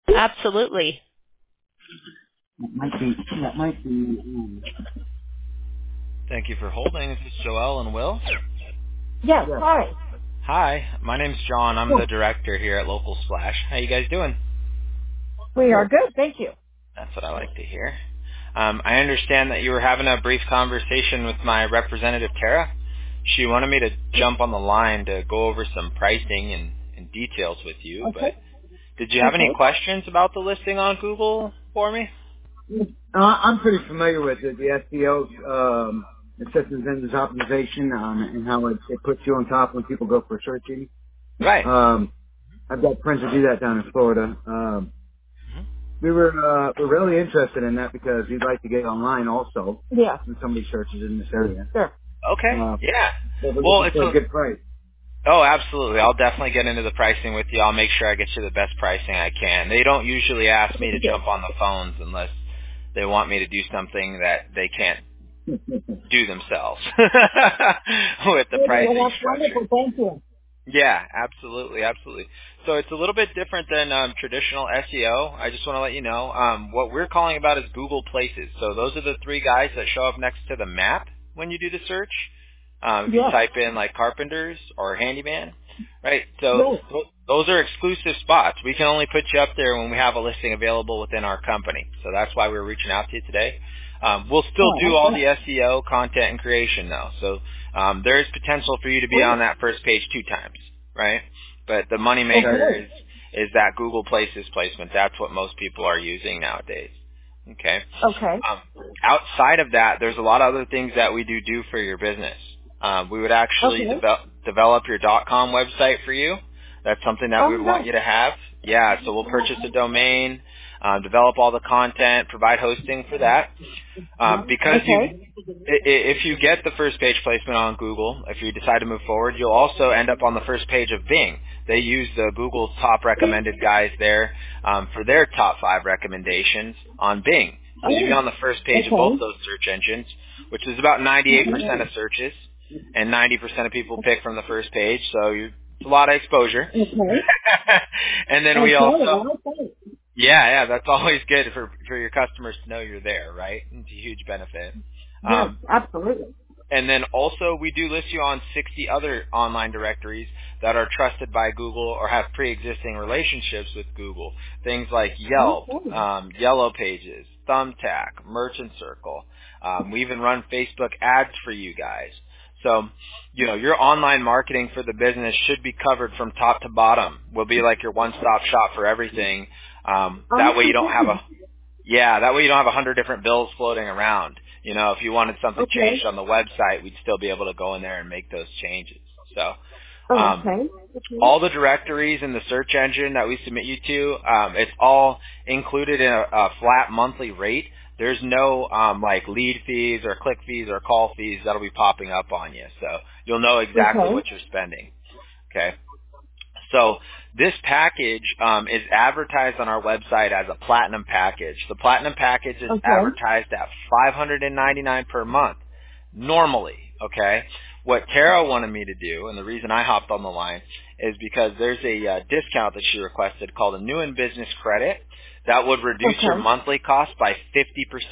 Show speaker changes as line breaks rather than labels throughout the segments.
Absolutely.
That might be.
Thank you for holding. This is Joelle and Will.
Yes, hi.
Hi, my name's John. I'm the director here at Local Splash. How you guys doing?
We are good, thank you.
That's what I like to hear. I understand that you were having a brief conversation with my representative, Tara. She wanted me to jump on the line to go over some pricing and details with you.
Okay.
But did you have any questions about the listing on Google for me?
I'm pretty familiar with it, the SEO, the systems engine optimization, and how it puts you on top when people go for searching.
Right.
I've got friends who do that down in Florida. We're really interested in that because we'd like to get online also.
Yeah.
When somebody searches in this area.
Sure.
Okay. Yeah.
Well, it's a good price.
Oh, absolutely. I'll definitely get into the pricing with you. I'll make sure I get you the best pricing I can. They don't usually ask me to jump on the phones unless they want me to do something that they can't do themselves with the pricing structure.
Wonderful. Thank you.
Yeah, absolutely. So it's a little bit different than traditional SEO. I just want to let you know what we're calling about is Google Places. So those are the three guys that show up next to the map when you do the search. If you type in like carpenters or handyman, right? So those are exclusive spots. We can only put you up there when we have a listing available within our company. So that's why we're reaching out to you today. We'll still do all the SEO content and creation though. So there is potential for you to be on that first page 2 times, right? But the moneymaker is that Google Places placement. That's what most people are using nowadays. Okay. Outside of that, there's a lot of other things that we do for your business. We would actually develop your .com website for you. That's something that we would want you to have. Yeah, so we'll purchase a domain, develop all the content, provide hosting for that. Because if you get the first page placement on Google, if you decide to move forward, you'll also end up on the first page of Bing. They use the Google top recommended guys there for their top 5 recommendations on Bing. So you'll be on the first page of both those search engines, which is about 98% of searches, and 90% of people pick from the first page. So it's a lot of exposure. And then we also... Yeah, that's always good for your customers to know you're there, right? It's a huge benefit.
Yes, absolutely.
And then also we do list you on 60 other online directories that are trusted by Google or have pre-existing relationships with Google. Things like Yelp, Yellow Pages, Thumbtack, Merchant Circle. We even run Facebook ads for you guys. So, your online marketing for the business should be covered from top to bottom. We'll be like your one-stop shop for everything. That way you don't have 100 different bills floating around. If you wanted something changed on the website, we'd still be able to go in there and make those changes. So, all the directories in the search engine that we submit you to, it's all included in a flat monthly rate. There's no like lead fees or click fees or call fees that'll be popping up on you. So you'll know exactly what you're spending. Okay. So this package is advertised on our website as a platinum package. The platinum package is advertised at $599 per month normally, okay? What Tara wanted me to do, and the reason I hopped on the line, is because there's a discount that she requested called a new in business credit that would reduce your monthly cost by 50%.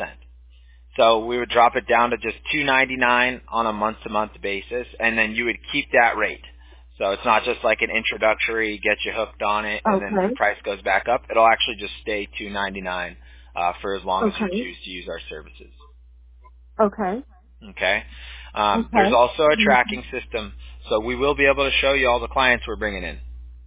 So we would drop it down to just $299 on a month-to-month basis, and then you would keep that rate. So it's not just like an introductory, get you hooked on it, and then the price goes back up. It'll actually just stay $299 for as long as you choose to use our services. Okay. There's also a tracking system, so we will be able to show you all the clients we're bringing in.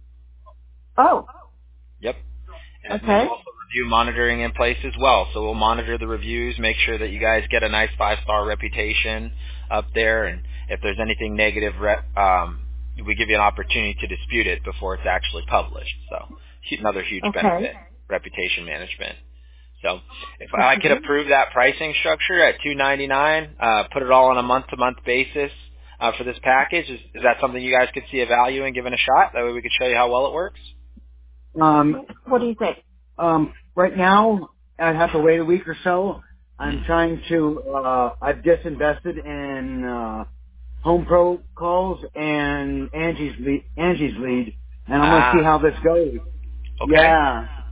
Yep. And there's also review monitoring in place as well. So we'll monitor the reviews, make sure that you guys get a nice 5-star reputation up there, and if there's anything negative, we give you an opportunity to dispute it before it's actually published. So another huge benefit, reputation management. So if I could approve that pricing structure at $299, put it all on a month-to-month basis for this package, is that something you guys could see a value in giving a shot? That way we could show you how well it works?
What do you think?
Right now, I'd have to wait a week or so. I'm trying to, I've disinvested in Home Pro calls and Angie's lead, and I'm going to see how this goes.
Okay.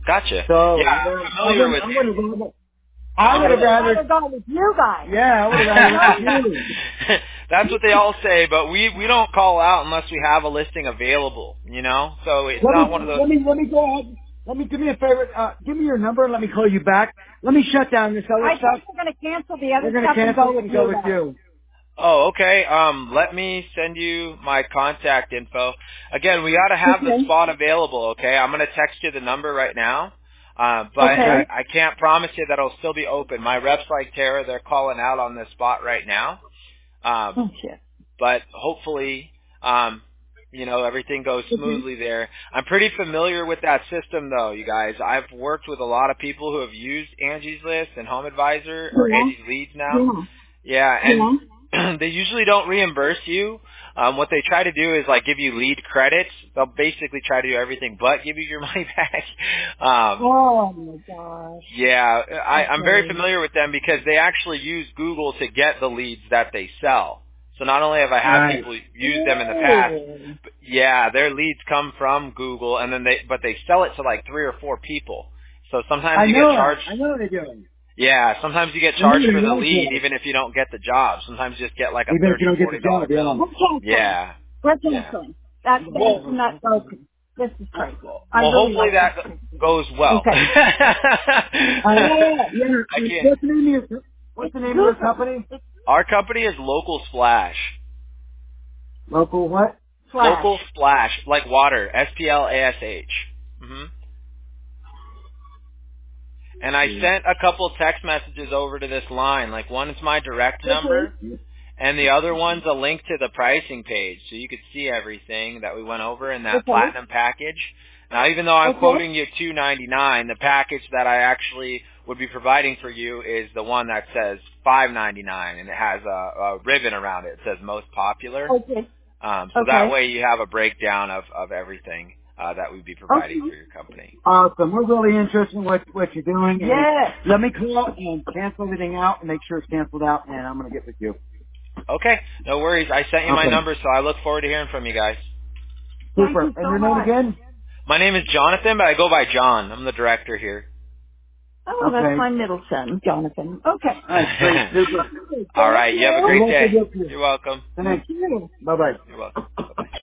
Gotcha.
So
yeah, I'm familiar with.
I would have rather
gone with you guys.
Yeah, I would have rather with you.
That's what they all say, but we don't call out unless we have a listing available, you know? So it's not one of those.
Let me go ahead. Do me a favor. Give me your number and let me call you back. Let me shut down this other
I
stuff.
think we're going to cancel the other
We're going to
stuff
cancel
and
and go with you.
Oh, okay. Let me send you my contact info. Again, we got to have the spot available, okay? I'm going to text you the number right now. But I can't promise you that it'll still be open. My reps like Tara, they're calling out on this spot right now. But hopefully, everything goes smoothly there. I'm pretty familiar with that system, though, you guys. I've worked with a lot of people who have used Angie's List and Home Advisor, or Angie's Leads now. And they usually don't reimburse you. What they try to do is like give you lead credits. They'll basically try to do everything but give you your money back.
Oh my gosh.
Yeah, I'm very familiar with them because they actually use Google to get the leads that they sell. So not only have I had people use them in the past, but yeah, their leads come from Google, and then they sell it to like 3 or 4 people. So sometimes you get charged.
I know they're doing.
Yeah, sometimes you get charged for the lead even if you don't get the job. Sometimes you just get like a $30, $40 bill. Yeah.
We're canceling. That's not broken. This is crazy.
Well, hopefully that goes well.
Okay.
What's the name of your company?
Our company is Local Splash.
Local what?
Splash.
Local Splash, like water. SPLASH. And I sent a couple text messages over to this line. Like one is my direct number, and the other one's a link to the pricing page, so you could see everything that we went over in that platinum package. Now, even though I'm quoting you $299, the package that I actually would be providing for you is the one that says $599, and it has a ribbon around it. It says most popular. That way you have a breakdown of everything that we'd be providing for your company.
Awesome. We're really interested in what you're doing.
Yes.
Let me call and cancel everything out and make sure it's canceled out, and I'm going to get with you.
Okay. No worries. I sent you my number, so I look forward to hearing from you guys.
Super. And your name again?
My name is Jonathan, but I go by John. I'm the director here.
Oh, that's my middle son, Jonathan. Okay.
All right. You have a great day. You're welcome.
Thank you. Bye-bye.
You're welcome. Bye-bye.